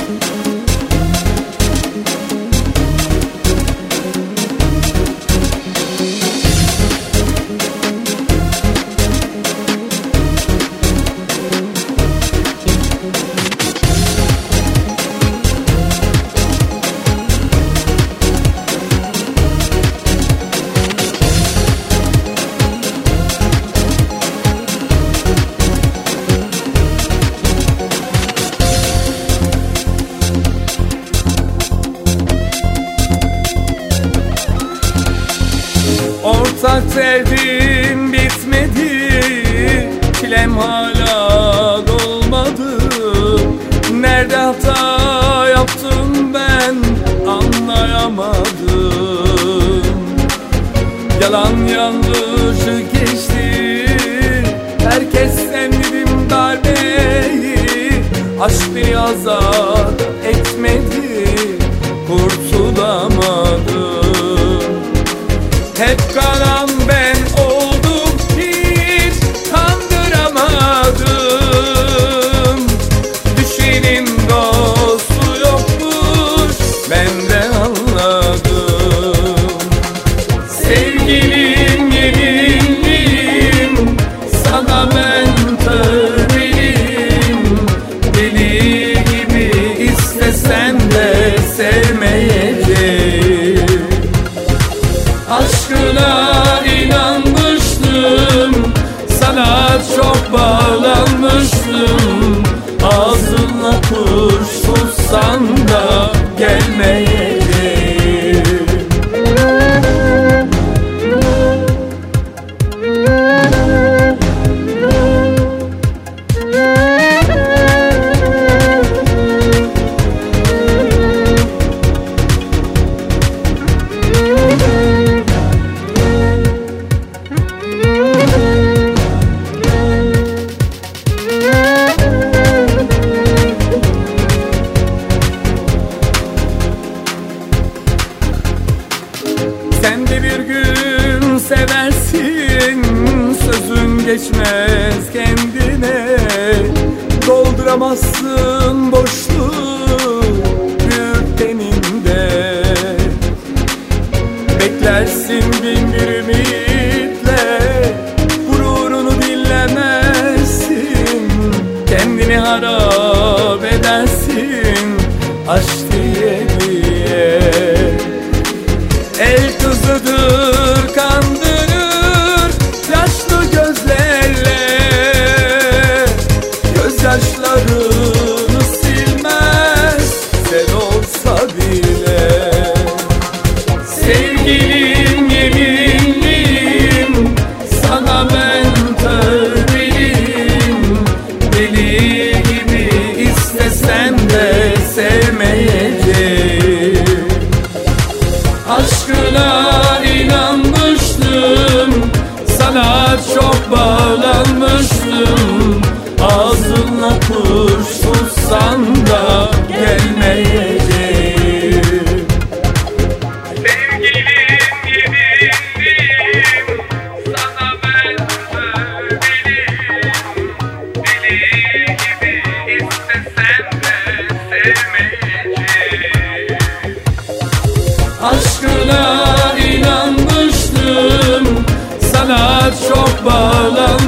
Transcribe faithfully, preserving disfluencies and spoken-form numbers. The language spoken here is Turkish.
Ortak derdim bitmedi, çilem hala dolmadı. Nerede hata yaptım ben anlayamadım. Yalan yanlışı geçti, herkesten yedim darbeyi. Aşk beni azat etmedi, kurtulamadım. Hep kalan ben oldum, hiç kandıramadım. Düşenin dostu yokmuş, ben de anladım. Sevgilim, yeminliyim, sana ben tövbeliyim. Deli gibi istesem de sevmeyeceğim. Aşkına inanmıştım, sana çok bağlanmıştım. Ağzınla kuş tutsan da gelmeyeceğim. Sen de bir gün seversin, sözün geçmez kendine. Dolduramazsın boşluğu büyük teninde. Beklersin bin bir ümitle, gururunu dinlemezsin. Kendini harap edersin aşk diye diye. El kızıdır, kandırır yaşlı gözlerle. Gözyaşlarını silmez sel olsa bile. Sevgilim, yeminliyim, sana ben tövbeliyim. Deli gibi istesem de sevmeyeceğim. Aşkına inanmıştım, sana çok bağlanmıştım. Ağzınla kuş tutsan da gelmeyeceğim. Sevgilim, yeminliyim, sana ben tövbeliyim. Deli gibi istesem de sevmeyeceğim. Aşkına inanmıştım, sana çok bağlanmıştım.